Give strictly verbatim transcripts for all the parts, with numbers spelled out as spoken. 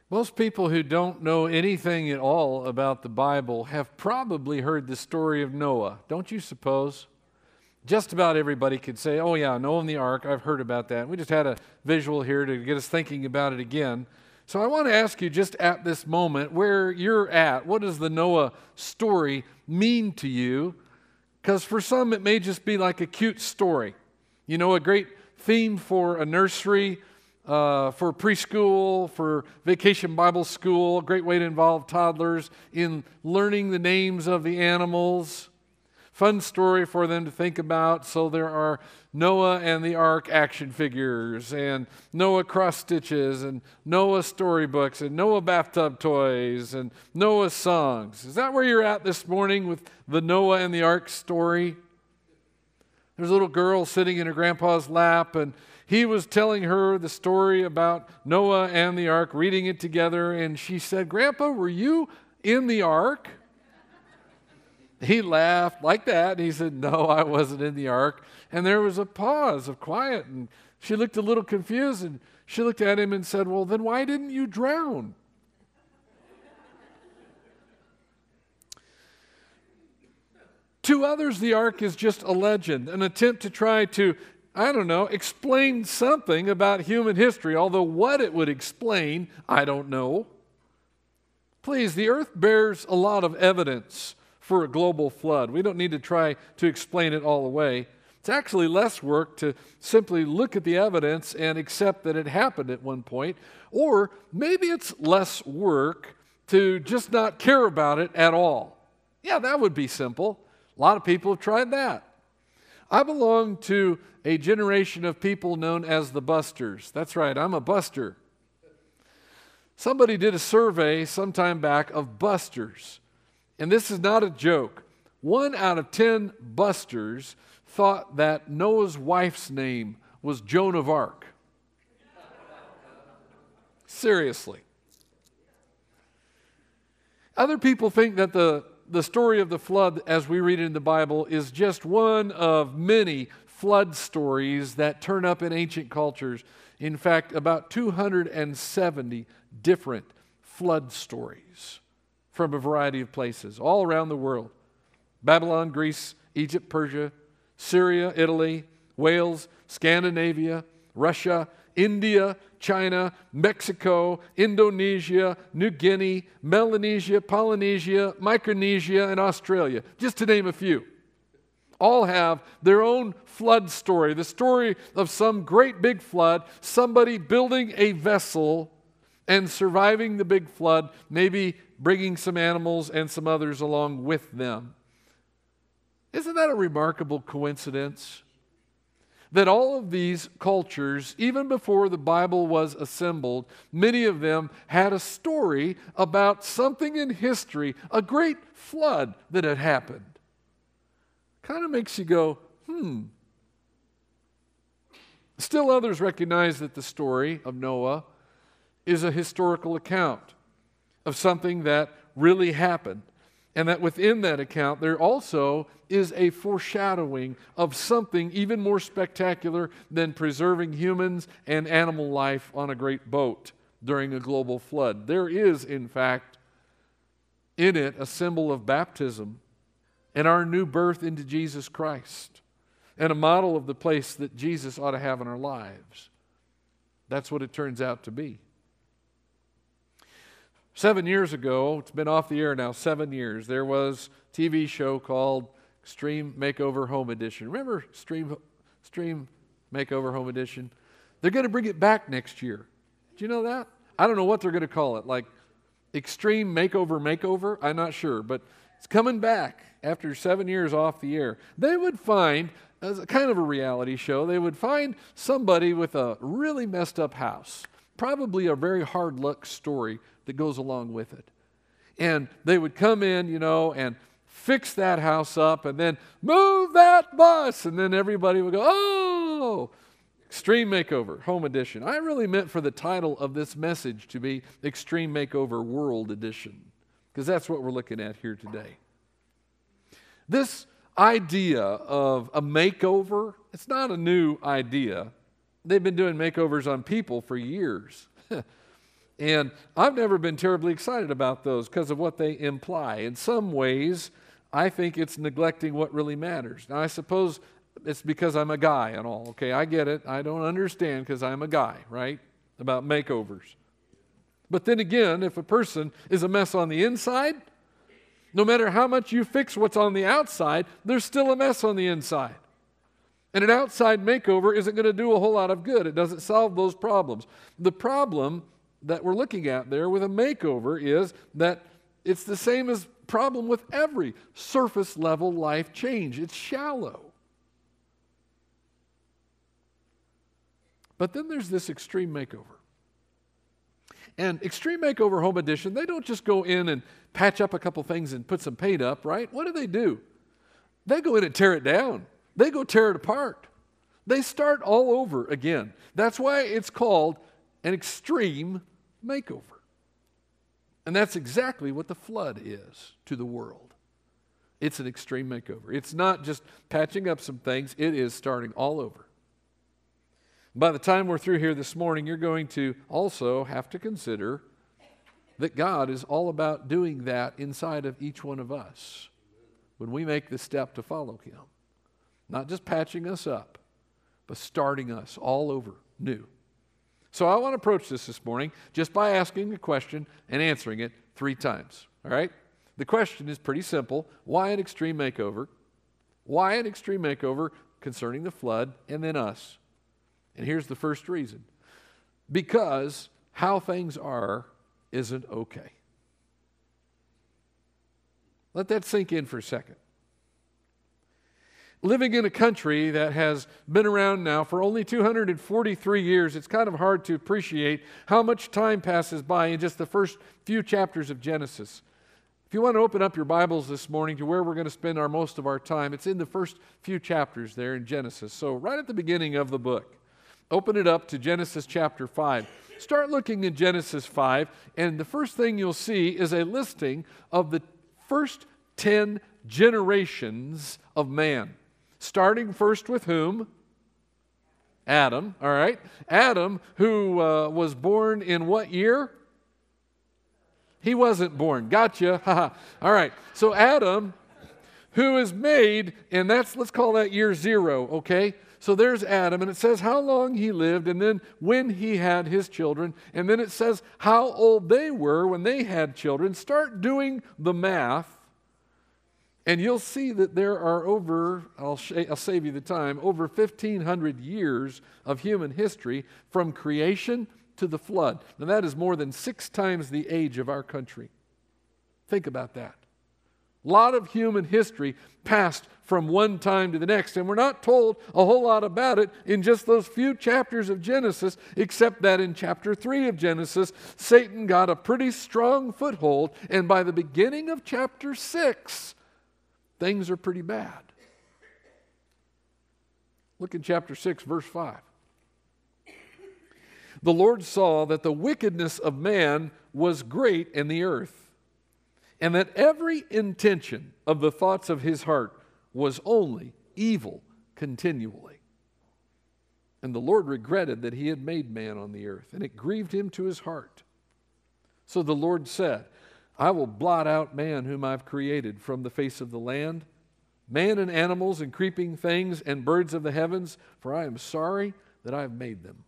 Most people who don't know anything at all about the Bible have probably heard the story of Noah, don't you suppose? Just about everybody could say, oh yeah, Noah and the ark, I've heard about that. We just had a visual here to get us thinking about it again. So I want to ask you just at this moment where you're at, what does the Noah story mean to you? Because for some it may just be like a cute story. You know, a great theme for a nursery, Uh, for preschool, for vacation Bible school, a great way to involve toddlers in learning the names of the animals. Fun story for them to think about. So there are Noah and the Ark action figures, and Noah cross stitches, and Noah storybooks, and Noah bathtub toys, and Noah songs. Is that where you're at this morning with the Noah and the Ark story? There's a little girl sitting in her grandpa's lap, and he was telling her the story about Noah and the ark, reading it together, and she said, "Grandpa, were you in the ark?" He laughed like that, and he said, "No, I wasn't in the ark." And there was a pause of quiet, and she looked a little confused, and she looked at him and said, "Well, then why didn't you drown?" To others, the ark is just a legend, an attempt to try to I don't know, explain something about human history, although what it would explain, I don't know. Please, the earth bears a lot of evidence for a global flood. We don't need to try to explain it all away. It's actually less work to simply look at the evidence and accept that it happened at one point, or maybe it's less work to just not care about it at all. Yeah, that would be simple. A lot of people have tried that. I belong to a generation of people known as the busters. That's right, I'm a buster. Somebody did a survey sometime back of busters, and this is not a joke. One out of ten busters thought that Noah's wife's name was Joan of Arc. Seriously. Other people think that the The story of the flood, as we read it in the Bible, is just one of many flood stories that turn up in ancient cultures. In fact, about two hundred seventy different flood stories from a variety of places all around the world. Babylon, Greece, Egypt, Persia, Syria, Italy, Wales, Scandinavia, Russia, India, China, Mexico, Indonesia, New Guinea, Melanesia, Polynesia, Micronesia, and Australia, just to name a few. All have their own flood story, the story of some great big flood, somebody building a vessel and surviving the big flood, maybe bringing some animals and some others along with them. Isn't that a remarkable coincidence? That all of these cultures, even before the Bible was assembled, many of them had a story about something in history, a great flood that had happened. Kind of makes you go, hmm. Still others recognize that the story of Noah is a historical account of something that really happened. And that within that account, there also is a foreshadowing of something even more spectacular than preserving humans and animal life on a great boat during a global flood. There is, in fact, in it a symbol of baptism and our new birth into Jesus Christ, and a model of the place that Jesus ought to have in our lives. That's what it turns out to be. Seven years ago, it's been off the air now, seven years, there was a T V show called Extreme Makeover Home Edition. Remember Extreme, Extreme Makeover Home Edition? They're going to bring it back next year. Do you know that? I don't know what they're going to call it, like Extreme Makeover Makeover? I'm not sure, but it's coming back after seven years off the air. They would find, as a kind of a reality show, they would find somebody with a really messed up house, probably a very hard luck story that goes along with it. And they would come in, you know, and fix that house up and then move that bus. And then everybody would go, oh, Extreme Makeover, Home Edition. I really meant for the title of this message to be Extreme Makeover World Edition, because that's what we're looking at here today. This idea of a makeover, it's not a new idea. They've been doing makeovers on people for years. And I've never been terribly excited about those because of what they imply. In some ways, I think it's neglecting what really matters. Now, I suppose it's because I'm a guy and all, okay? I get it. I don't understand because I'm a guy, right? About makeovers. But then again, if a person is a mess on the inside, no matter how much you fix what's on the outside, there's still a mess on the inside. And an outside makeover isn't going to do a whole lot of good. It doesn't solve those problems. The problem that we're looking at there with a makeover is that it's the same as problem with every surface level life change. It's shallow. But then there's this extreme makeover. And Extreme Makeover Home Edition, they don't just go in and patch up a couple things and put some paint up, right? What do they do? They go in and tear it down. They go tear it apart. They start all over again. That's why it's called an extreme makeover. And that's exactly what the flood is to the world. It's an extreme makeover. It's not just patching up some things. It is starting all over. By the time we're through here this morning, you're going to also have to consider that God is all about doing that inside of each one of us when we make the step to follow Him. Not just patching us up, but starting us all over new. So I want to approach this this morning just by asking a question and answering it three times. All right? The question is pretty simple. Why an extreme makeover? Why an extreme makeover concerning the flood and then us? And here's the first reason. Because how things are isn't okay. Let that sink in for a second. Living in a country that has been around now for only two hundred forty-three years, it's kind of hard to appreciate how much time passes by in just the first few chapters of Genesis. If you want to open up your Bibles this morning to where we're going to spend our most of our time, it's in the first few chapters there in Genesis. So right at the beginning of the book. Open it up to Genesis chapter five. Start looking in Genesis five, and the first thing you'll see is a listing of the first ten generations of man. Starting first with whom? Adam, all right? Adam, who uh, was born in what year? He wasn't born. Gotcha. All right. So Adam, who is made, and that's, let's call that year zero, okay? So there's Adam, and it says how long he lived, and then when he had his children, and then it says how old they were when they had children. Start doing the math, and you'll see that there are over, I'll, sh- I'll save you the time, over fifteen hundred years of human history from creation to the flood. Now that is more than six times the age of our country. Think about that. A lot of human history passed from one time to the next, and we're not told a whole lot about it in just those few chapters of Genesis, except that in chapter three of Genesis, Satan got a pretty strong foothold, and by the beginning of chapter six, things are pretty bad. Look in chapter six, verse five. The Lord saw that the wickedness of man was great in the earth, and that every intention of the thoughts of his heart was only evil continually. And the Lord regretted that he had made man on the earth, and it grieved him to his heart. So the Lord said, I will blot out man whom I've created from the face of the land, man and animals and creeping things and birds of the heavens, for I am sorry that I have made them.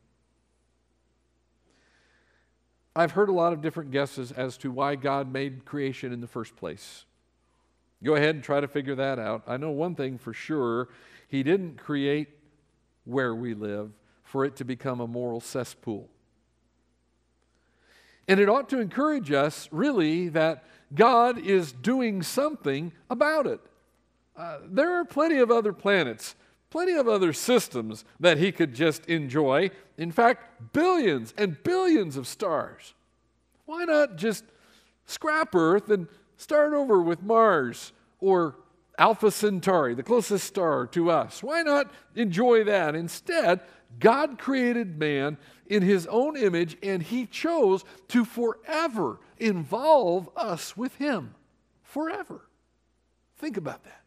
I've heard a lot of different guesses as to why God made creation in the first place. Go ahead and try to figure that out. I know one thing for sure. He didn't create where we live for it to become a moral cesspool. And it ought to encourage us, really, that God is doing something about it. Uh, there are plenty of other planets, plenty of other systems that He could just enjoy. In fact, billions and billions of stars. Why not just scrap Earth and start over with Mars or Alpha Centauri, the closest star to us? Why not enjoy that? Instead, God created man in His own image, and He chose to forever involve us with Him. Forever. Think about that.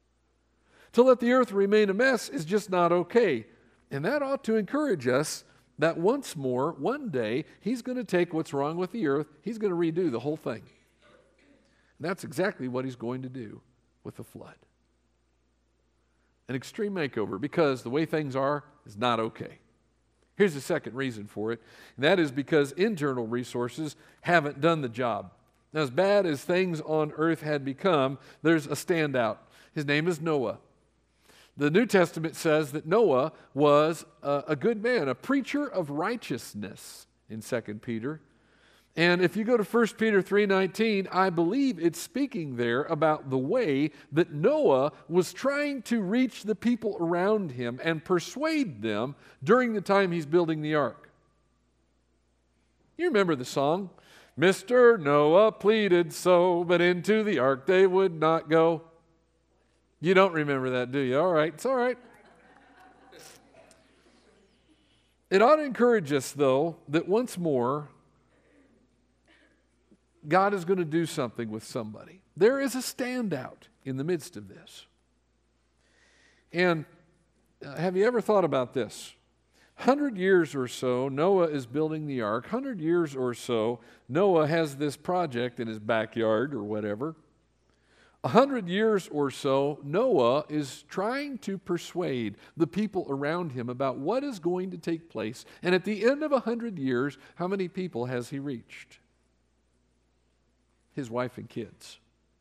To let the earth remain a mess is just not okay. And that ought to encourage us that once more, one day, he's going to take what's wrong with the earth, he's going to redo the whole thing. And that's exactly what he's going to do with the flood. An extreme makeover, because the way things are is not okay. Here's the second reason for it, and that is because internal resources haven't done the job. Now, as bad as things on earth had become, there's a standout. His name is Noah. The New Testament says that Noah was a, a good man, a preacher of righteousness in Second Peter. And if you go to First Peter three nineteen, I believe it's speaking there about the way that Noah was trying to reach the people around him and persuade them during the time he's building the ark. You remember the song? Mister Noah pleaded so, but into the ark they would not go. You don't remember that, do you? All right, it's all right. It ought to encourage us, though, that once more, God is going to do something with somebody. There is a standout in the midst of this. And uh, have you ever thought about this? Hundred years or so, Noah is building the ark. Hundred years or so, Noah has this project in his backyard or whatever. A hundred years or so, Noah is trying to persuade the people around him about what is going to take place. And at the end of a hundred years, how many people has he reached? His wife and kids.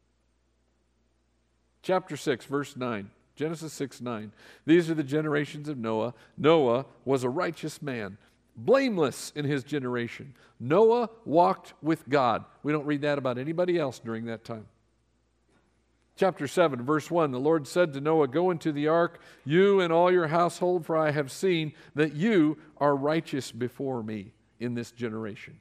Chapter six, verse nine. Genesis six, nine. These are the generations of Noah. Noah was a righteous man, blameless in his generation. Noah walked with God. We don't read that about anybody else during that time. Chapter seven, verse one, the Lord said to Noah, go into the ark, you and all your household, for I have seen that you are righteous before me in this generation.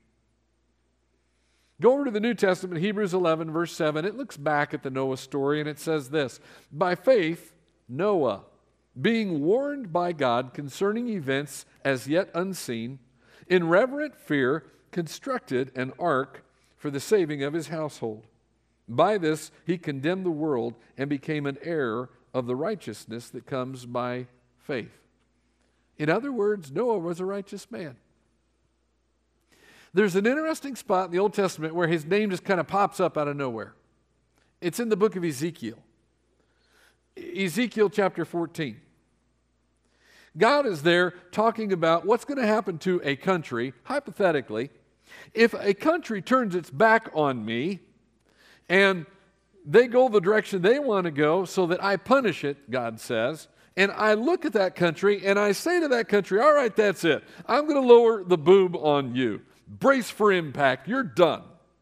Go over to the New Testament, Hebrews eleven, verse seven. It looks back at the Noah story, and it says this, by faith, Noah, being warned by God concerning events as yet unseen, in reverent fear, constructed an ark for the saving of his household. By this he condemned the world and became an heir of the righteousness that comes by faith. In other words, Noah was a righteous man. There's an interesting spot in the Old Testament where his name just kind of pops up out of nowhere. It's in the book of Ezekiel. Ezekiel chapter fourteen. God is there talking about what's going to happen to a country, hypothetically, if a country turns its back on me, and they go the direction they want to go so that I punish it, God says. And I look at that country and I say to that country, all right, that's it. I'm going to lower the boom on you. Brace for impact. You're done.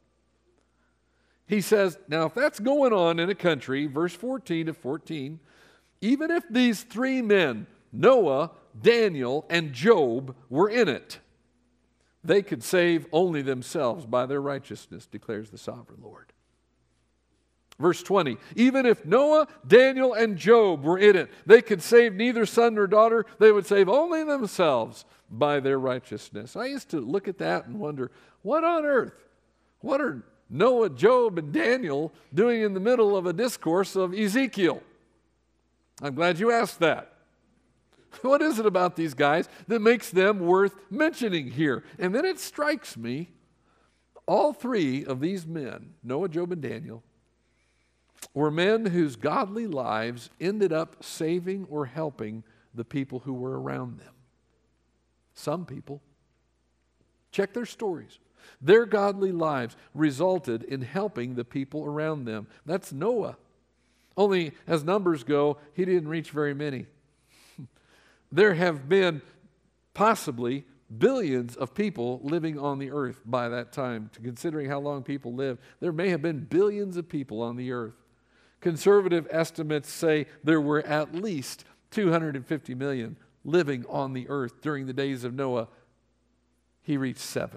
He says, now if that's going on in a country, verse fourteen to fourteen, even if these three men, Noah, Daniel, and Job, were in it, they could save only themselves by their righteousness, declares the sovereign Lord. Verse twenty, even if Noah, Daniel, and Job were in it, they could save neither son nor daughter. They would save only themselves by their righteousness. I used to look at that and wonder, what on earth? What are Noah, Job, and Daniel doing in the middle of a discourse of Ezekiel? I'm glad you asked that. What is it about these guys that makes them worth mentioning here? And then it strikes me, all three of these men, Noah, Job, and Daniel, were men whose godly lives ended up saving or helping the people who were around them. Some people. Check their stories. Their godly lives resulted in helping the people around them. That's Noah. Only as numbers go, he didn't reach very many. There have been possibly billions of people living on the earth by that time. Considering how long people live, there may have been billions of people on the earth. Conservative estimates say there were at least two hundred fifty million living on the earth during the days of Noah. He reached seven.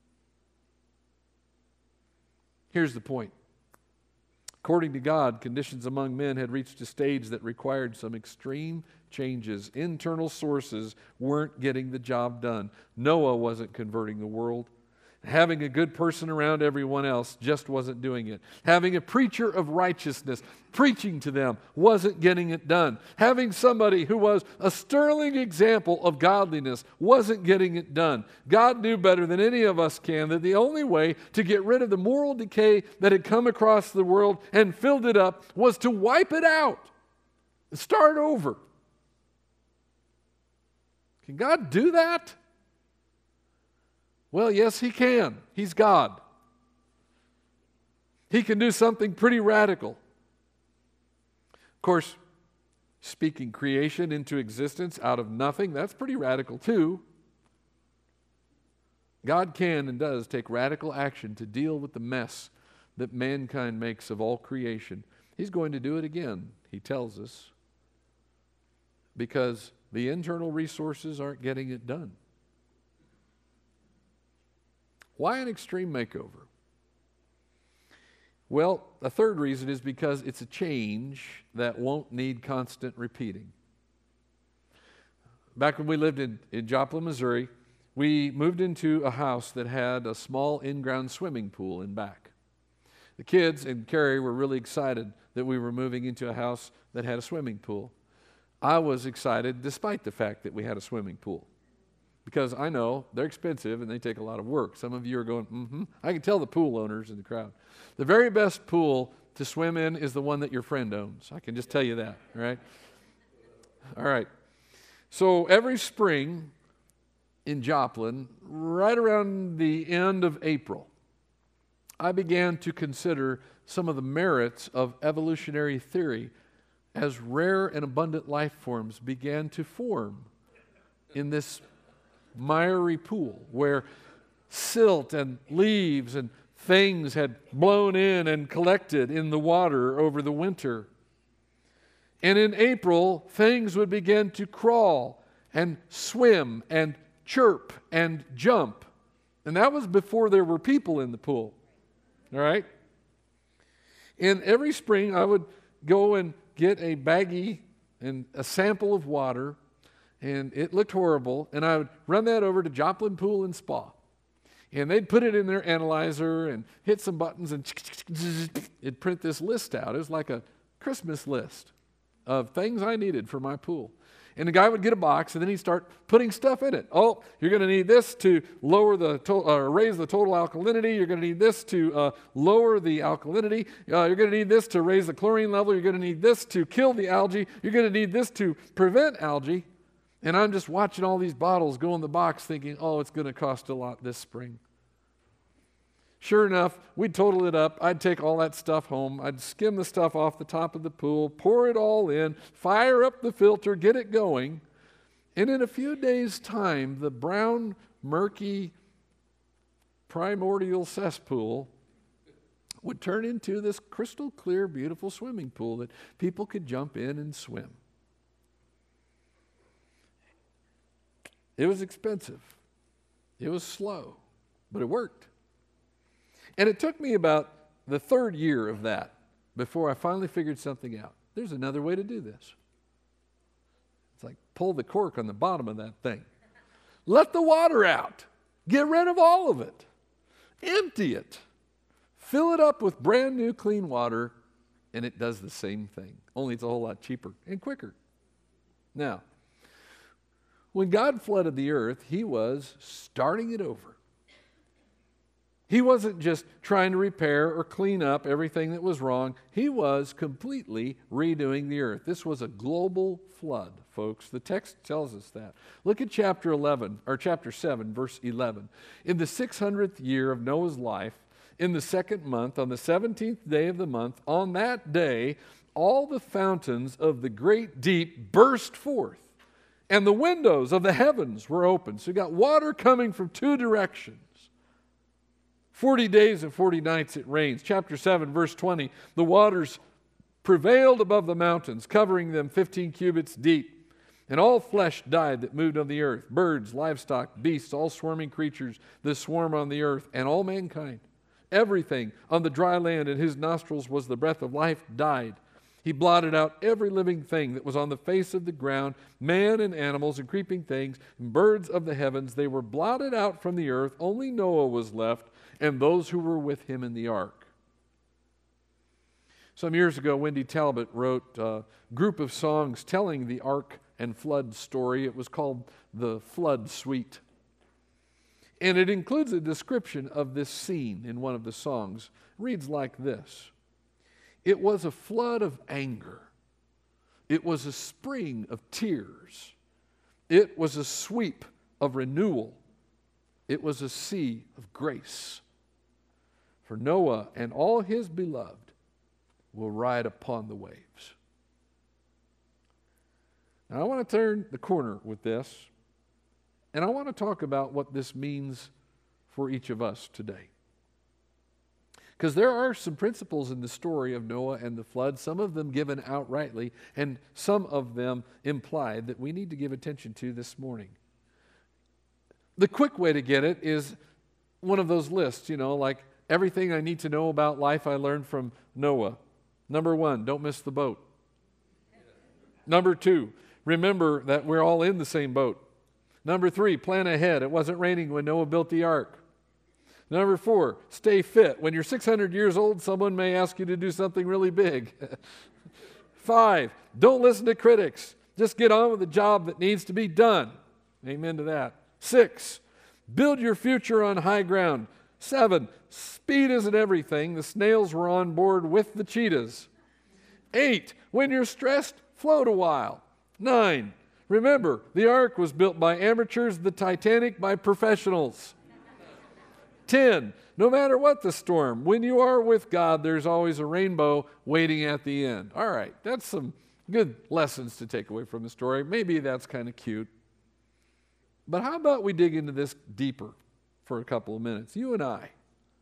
Here's the point. According to God, conditions among men had reached a stage that required some extreme changes. Internal sources weren't getting the job done. Noah wasn't converting the world. Having a good person around everyone else just wasn't doing it. Having a preacher of righteousness preaching to them wasn't getting it done. Having somebody who was a sterling example of godliness wasn't getting it done. God knew better than any of us can that the only way to get rid of the moral decay that had come across the world and filled it up was to wipe it out and start over. Can God do that? Well, yes, He can. He's God. He can do something pretty radical. Of course, speaking creation into existence out of nothing, that's pretty radical too. God can and does take radical action to deal with the mess that mankind makes of all creation. He's going to do it again, He tells us, because the internal resources aren't getting it done. Why an extreme makeover? Well, a third reason is because it's a change that won't need constant repeating. Back when we lived in, in Joplin, Missouri, we moved into a house that had a small in-ground swimming pool in back. The kids and Carrie were really excited that we were moving into a house that had a swimming pool. I was excited despite the fact that we had a swimming pool, because I know they're expensive and they take a lot of work. Some of you are going, mm-hmm. I can tell the pool owners in the crowd. The very best pool to swim in is the one that your friend owns. I can just tell you that, all right? All right. So every spring in Joplin, right around the end of April, I began to consider some of the merits of evolutionary theory as rare and abundant life forms began to form in this miry pool where silt and leaves and things had blown in and collected in the water over the winter. And in April, things would begin to crawl and swim and chirp and jump. And that was before there were people in the pool. All right? And every spring, I would go and get a baggie and a sample of water, and it looked horrible, and I would run that over to Joplin Pool and Spa. And they'd put it in their analyzer and hit some buttons, and it'd print this list out. It was like a Christmas list of things I needed for my pool. And the guy would get a box, and then he'd start putting stuff in it. Oh, you're going to need this to lower the to- uh, raise the total alkalinity. You're going to need this to uh, lower the alkalinity. Uh, you're going to need this to raise the chlorine level. You're going to need this to kill the algae. You're going to need this to prevent algae. And I'm just watching all these bottles go in the box thinking, oh, it's going to cost a lot this spring. Sure enough, we'd total it up. I'd take all that stuff home. I'd skim the stuff off the top of the pool, pour it all in, fire up the filter, get it going. And in a few days' time, the brown, murky, primordial cesspool would turn into this crystal clear, beautiful swimming pool that people could jump in and swim. It was expensive. It was slow, but it worked. And it took me about the third year of that before I finally figured something out. There's another way to do this. It's like pull the cork on the bottom of that thing. Let the water out. Get rid of all of it. Empty it. Fill it up with brand new clean water, and it does the same thing. Only it's a whole lot cheaper and quicker. Now, when God flooded the earth, He was starting it over. He wasn't just trying to repair or clean up everything that was wrong. He was completely redoing the earth. This was a global flood, folks. The text tells us that. Look at chapter eleven, or chapter seven, verse eleven. In the six hundredth year of Noah's life, in the second month, on the seventeenth day of the month, on that day, all the fountains of the great deep burst forth, and the windows of the heavens were opened. So you got water coming from two directions. Forty days and forty nights it rains. Chapter seven, verse twenty, the waters prevailed above the mountains, covering them fifteen cubits deep. And all flesh died that moved on the earth, birds, livestock, beasts, all swarming creatures that swarm on the earth, and all mankind. Everything on the dry land in whose nostrils was the breath of life died. He blotted out every living thing that was on the face of the ground, man and animals and creeping things, and birds of the heavens. They were blotted out from the earth. Only Noah was left, and those who were with him in the ark. Some years ago, Wendy Talbot wrote a group of songs telling the ark and flood story. It was called the Flood Suite. And it includes a description of this scene in one of the songs. It reads like this: "It was a flood of anger. It was a spring of tears. It was a sweep of renewal. It was a sea of grace. For Noah and all his beloved will ride upon the waves." Now I want to turn the corner with this, and I want to talk about what this means for each of us today. Because there are some principles in the story of Noah and the flood, some of them given outrightly, and some of them implied, that we need to give attention to this morning. The quick way to get it is one of those lists, you know, like everything I need to know about life I learned from Noah. Number one, don't miss the boat. Number two, remember that we're all in the same boat. Number three, plan ahead. It wasn't raining when Noah built the ark. Number four, stay fit. When you're six hundred years old, someone may ask you to do something really big. Five, don't listen to critics. Just get on with the job that needs to be done. Amen to that. Six, build your future on high ground. Seven, speed isn't everything. The snails were on board with the cheetahs. Eight, when you're stressed, float a while. Nine, remember, the ark was built by amateurs, the Titanic by professionals. Ten, no matter what the storm, when you are with God, there's always a rainbow waiting at the end. All right, that's some good lessons to take away from the story. Maybe that's kind of cute. But how about we dig into this deeper for a couple of minutes, you and I?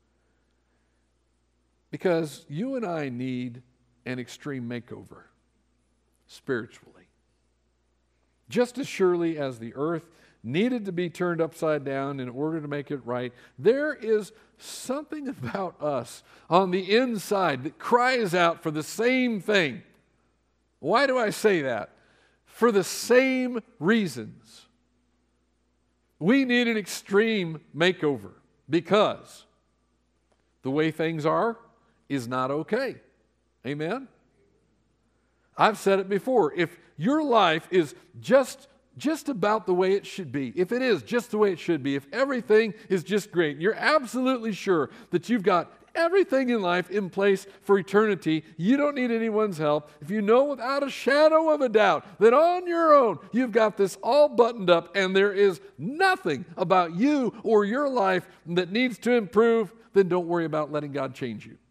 Because you and I need an extreme makeover spiritually. Just as surely as the earth needed to be turned upside down in order to make it right, there is something about us on the inside that cries out for the same thing. Why do I say that? For the same reasons. We need an extreme makeover because the way things are is not okay. Amen? I've said it before. If your life is just, just about the way it should be, if it is just the way it should be, if everything is just great, you're absolutely sure that you've got everything in life in place for eternity, you don't need anyone's help. If you know without a shadow of a doubt that on your own you've got this all buttoned up and there is nothing about you or your life that needs to improve, then don't worry about letting God change you.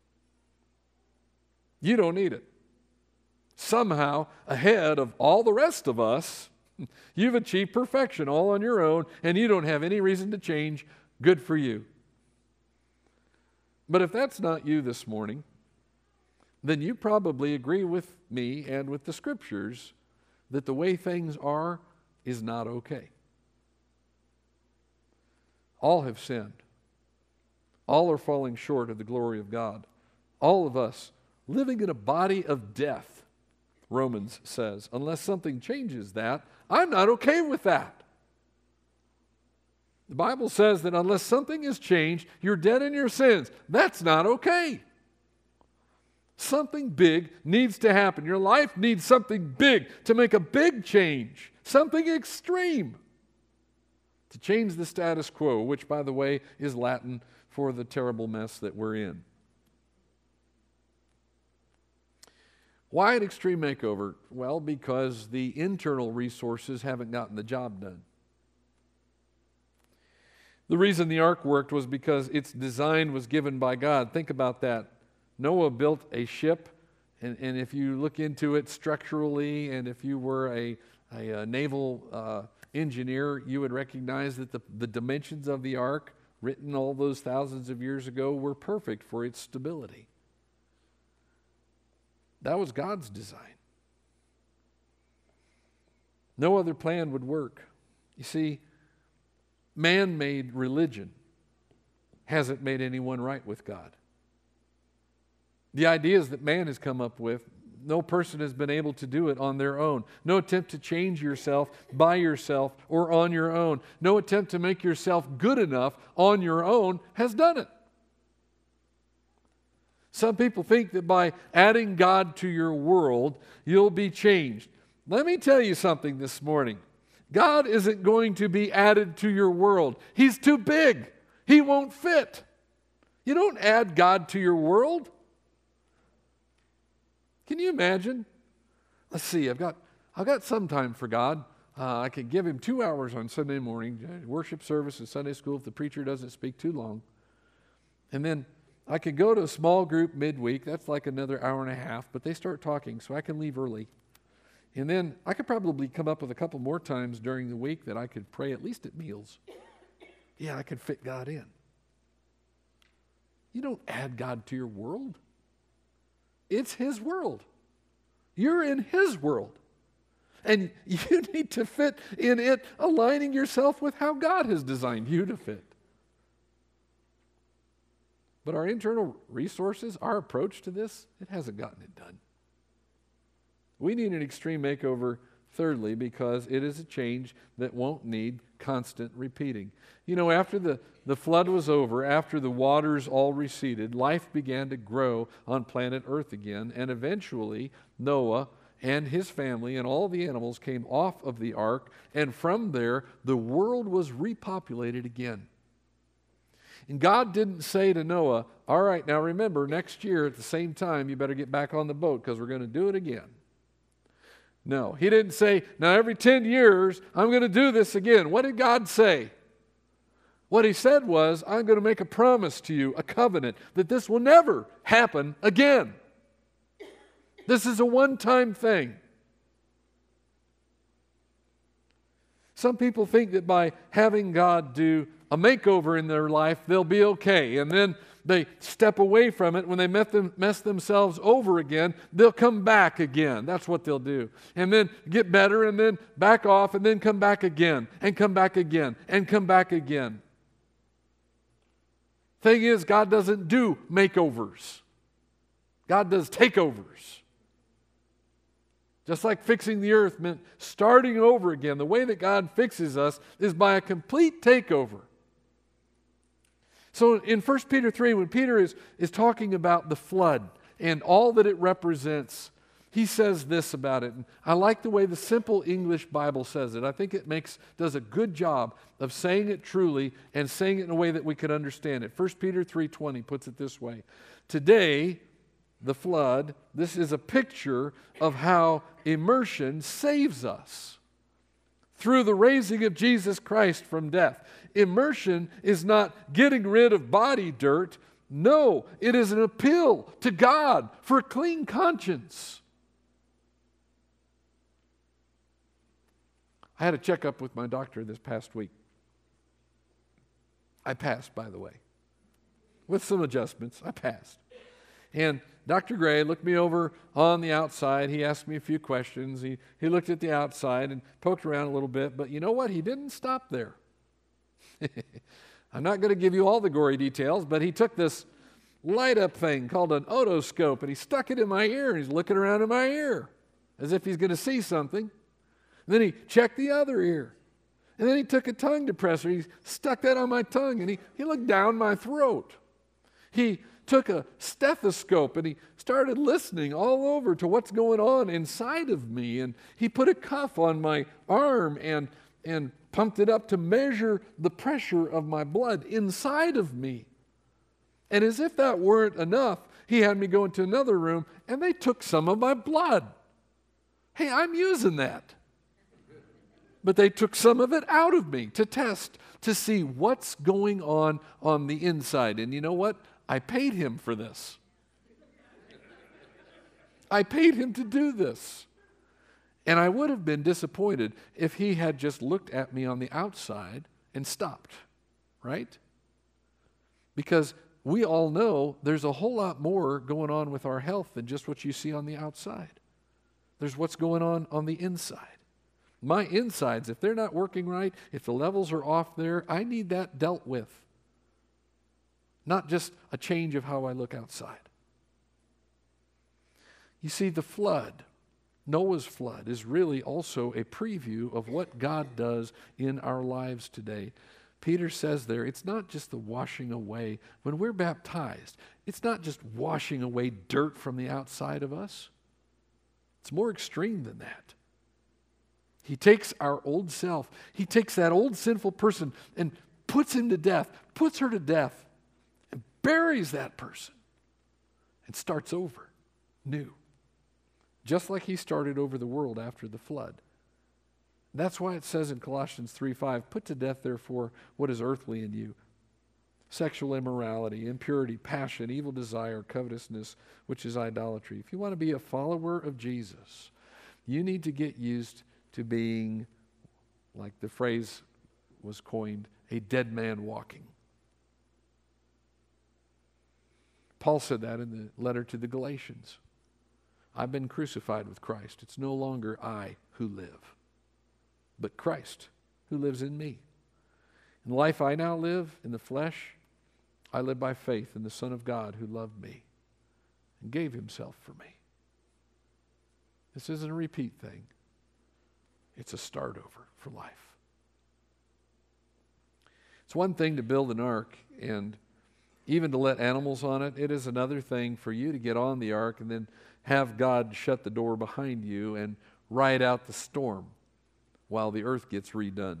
You don't need it. Somehow, ahead of all the rest of us, you've achieved perfection all on your own, and you don't have any reason to change. Good for you. But if that's not you this morning, then you probably agree with me and with the Scriptures that the way things are is not okay. All have sinned. All are falling short of the glory of God. All of us living in a body of death, Romans says. Unless something changes that, I'm not okay with that. The Bible says that unless something is changed, you're dead in your sins. That's not okay. Something big needs to happen. Your life needs something big to make a big change, something extreme to change the status quo, which, by the way, is Latin for the terrible mess that we're in. Why an extreme makeover? Well, because the internal resources haven't gotten the job done. The reason the ark worked was because its design was given by God. Think about that. Noah built a ship, and, and if you look into it structurally, and if you were a, a, a naval uh, engineer, you would recognize that the, the dimensions of the ark, written all those thousands of years ago, were perfect for its stability. That was God's design. No other plan would work. You see, man-made religion hasn't made anyone right with God. The ideas that man has come up with no person has been able to do it on their own. No attempt to change yourself by yourself or on your own. No attempt to make yourself good enough on your own has done it. Some people think that by adding God to your world, you'll be changed. Let me tell you something this morning. God isn't going to be added to your world. He's too big. He won't fit. You don't add God to your world. Can you imagine? Let's see, I've got, I've got some time for God. Uh, I could give him two hours on Sunday morning, worship service and Sunday school if the preacher doesn't speak too long. And then I could go to a small group midweek. That's like another hour and a half, but they start talking, so I can leave early. And then I could probably come up with a couple more times during the week that I could pray at least at meals. Yeah, I could fit God in. You don't add God to your world. It's His world. You're in His world. And you need to fit in it, aligning yourself with how God has designed you to fit. But our internal resources, our approach to this, it hasn't gotten it done. We need an extreme makeover, thirdly, because it is a change that won't need constant repeating. You know, after the, the flood was over, after the waters all receded, life began to grow on planet Earth again, and eventually Noah and his family and all the animals came off of the ark, and from there the world was repopulated again. And God didn't say to Noah, all right, now remember, next year at the same time you better get back on the boat because we're going to do it again. No, He didn't say, now every ten years I'm going to do this again. What did God say? What He said was, I'm going to make a promise to you, a covenant, that this will never happen again. This is a one-time thing. Some people think that by having God do a makeover in their life, they'll be okay. And then they step away from it. When they mess themselves over again, they'll come back again. That's what they'll do. And then get better and then back off and then come back again and come back again and come back again. Thing is, God doesn't do makeovers. God does takeovers. Just like fixing the earth meant starting over again. The way that God fixes us is by a complete takeover. So in First Peter three, when Peter is, is talking about the flood and all that it represents, he says this about it. And I like the way the simple English Bible says it. I think it makes does a good job of saying it truly and saying it in a way that we could understand it. First Peter three twenty puts it this way. Today, the flood, this is a picture of how immersion saves us through the raising of Jesus Christ from death. Immersion is not getting rid of body dirt. No, it is an appeal to God for a clean conscience. I had a checkup with my doctor this past week. I passed, by the way. With some adjustments, I passed. And Doctor Gray looked me over on the outside. He asked me a few questions. He, he looked at the outside and poked around a little bit. But you know what? He didn't stop there. I'm not going to give you all the gory details, but he took this light-up thing called an otoscope, and he stuck it in my ear, and he's looking around in my ear as if he's going to see something. And then he checked the other ear. And then he took a tongue depressor. He stuck that on my tongue, and he, he looked down my throat. He took a stethoscope and he started listening all over to what's going on inside of me. And he put a cuff on my arm and, and pumped it up to measure the pressure of my blood inside of me. And as if that weren't enough, he had me go into another room and they took some of my blood. Hey, I'm using that. But they took some of it out of me to test, to see what's going on on the inside. And you know what? I paid him for this. I paid him to do this. And I would have been disappointed if he had just looked at me on the outside and stopped, right? Because we all know there's a whole lot more going on with our health than just what you see on the outside. There's what's going on on the inside. My insides, if they're not working right, if the levels are off there, I need that dealt with. Not just a change of how I look outside. You see, the flood, Noah's flood, is really also a preview of what God does in our lives today. Peter says there, it's not just the washing away. When we're baptized, it's not just washing away dirt from the outside of us. It's more extreme than that. He takes our old self, he takes that old sinful person and puts him to death, puts her to death, and buries that person and starts over new. Just like he started over the world after the flood. That's why it says in Colossians three five, put to death, therefore, what is earthly in you. Sexual immorality, impurity, passion, evil desire, covetousness, which is idolatry. If you want to be a follower of Jesus, you need to get used to being, like the phrase was coined, a dead man walking. Paul said that in the letter to the Galatians. I've been crucified with Christ. It's no longer I who live, but Christ who lives in me. In the life I now live in the flesh, I live by faith in the Son of God who loved me and gave himself for me. This isn't a repeat thing. It's a start over for life. It's one thing to build an ark and even to let animals on it. It is another thing for you to get on the ark and then have God shut the door behind you and ride out the storm while the earth gets redone.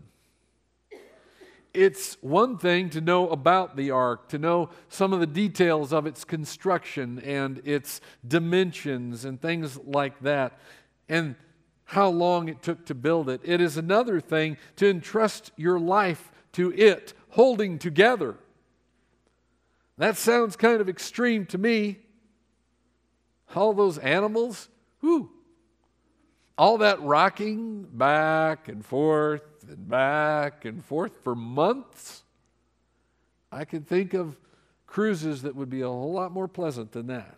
It's one thing to know about the ark, to know some of the details of its construction and its dimensions and things like that, and how long it took to build it. It is another thing to entrust your life to it, holding together. That sounds kind of extreme to me. All those animals, whew, all that rocking back and forth and back and forth for months. I can think of cruises that would be a whole lot more pleasant than that.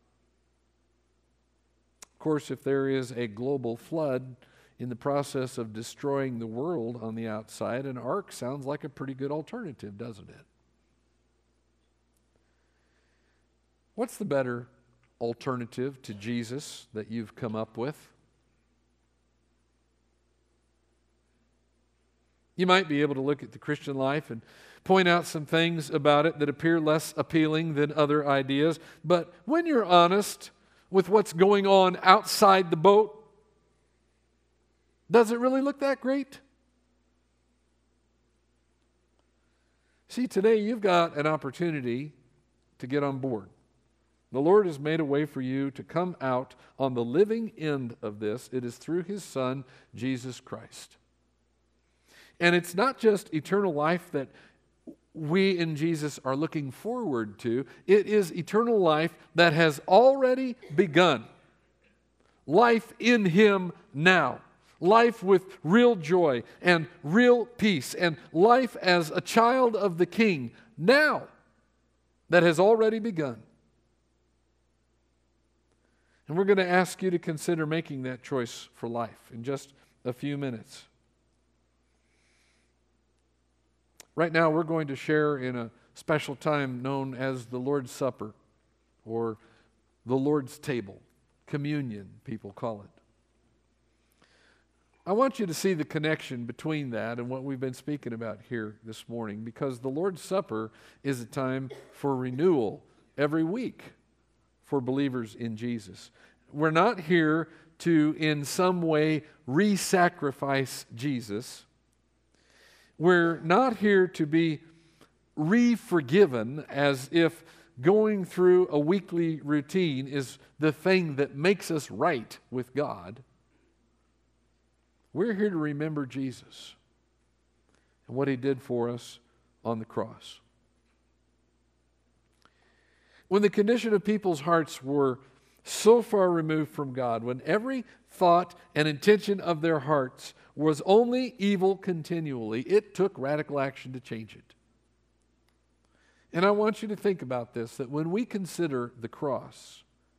Of course, if there is a global flood in the process of destroying the world on the outside, an ark sounds like a pretty good alternative, doesn't it? What's the better alternative to Jesus that you've come up with? You might be able to look at the Christian life and point out some things about it that appear less appealing than other ideas, but when you're honest with what's going on outside the boat, does it really look that great? See, today you've got an opportunity to get on board. The Lord has made a way for you to come out on the living end of this. It is through His Son, Jesus Christ. And it's not just eternal life that we in Jesus are looking forward to. It is eternal life that has already begun. Life in Him now. Life with real joy and real peace. And life as a child of the King now that has already begun. And we're going to ask you to consider making that choice for life in just a few minutes. Right now, we're going to share in a special time known as the Lord's Supper, or the Lord's Table. Communion, people call it. I want you to see the connection between that and what we've been speaking about here this morning, because the Lord's Supper is a time for renewal every week for believers in Jesus. We're not here to, in some way, re-sacrifice Jesus. We're not here to be re-forgiven as if going through a weekly routine is the thing that makes us right with God. We're here to remember Jesus and what He did for us on the cross. When the condition of people's hearts were so far removed from God, when every thought and intention of their hearts was only evil continually, it took radical action to change it. And I want you to think about this, that when we consider the cross,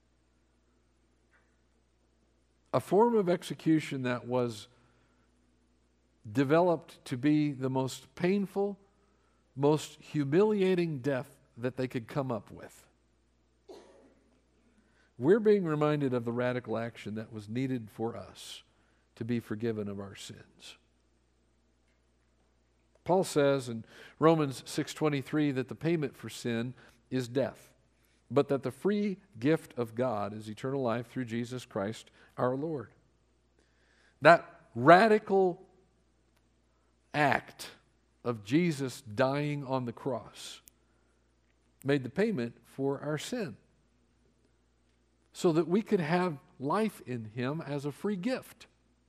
a form of execution that was developed to be the most painful, most humiliating death that they could come up with. we're being reminded of the radical action that was needed for us to be forgiven of our sins. Paul says in Romans six twenty-three that the payment for sin is death, but that the free gift of God is eternal life through Jesus Christ our Lord. That radical act of Jesus dying on the cross made the payment for our sin, so that we could have life in Him as a free gift.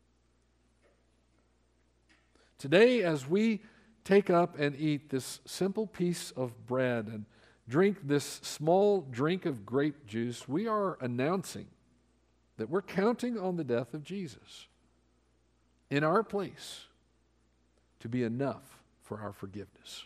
Today, as we take up and eat this simple piece of bread and drink this small drink of grape juice, we are announcing that we're counting on the death of Jesus in our place to be enough for our forgiveness.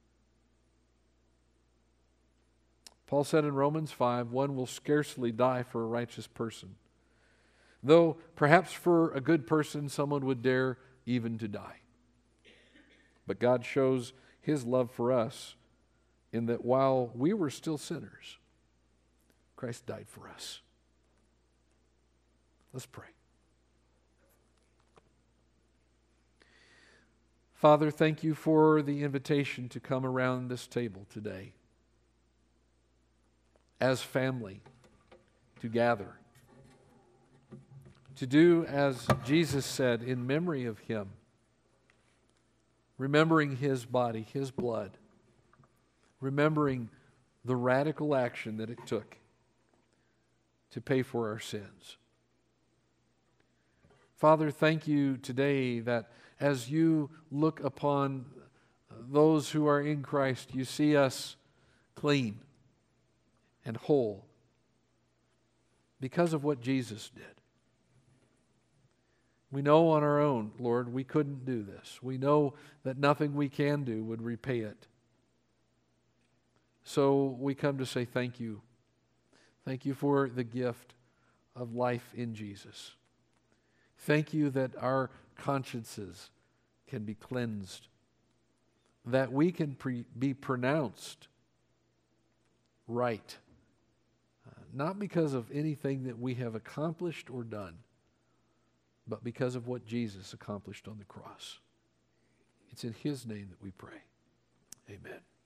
Paul said in Romans five, one will scarcely die for a righteous person, though perhaps for a good person someone would dare even to die. But God shows His love for us in that while we were still sinners, Christ died for us. Let's pray. Father, thank you for the invitation to come around this table today as family, to gather, to do as Jesus said in memory of Him, remembering His body, His blood, remembering the radical action that it took to pay for our sins. Father, thank you today that as you look upon those who are in Christ, you see us clean and whole because of what Jesus did. We know on our own, Lord, we couldn't do this. We know that nothing we can do would repay it. So we come to say thank you. Thank you for the gift of life in Jesus. Thank you that our consciences can be cleansed, that we can pre- be pronounced right, uh, not because of anything that we have accomplished or done, but because of what Jesus accomplished on the cross. It's in His name that we pray. Amen.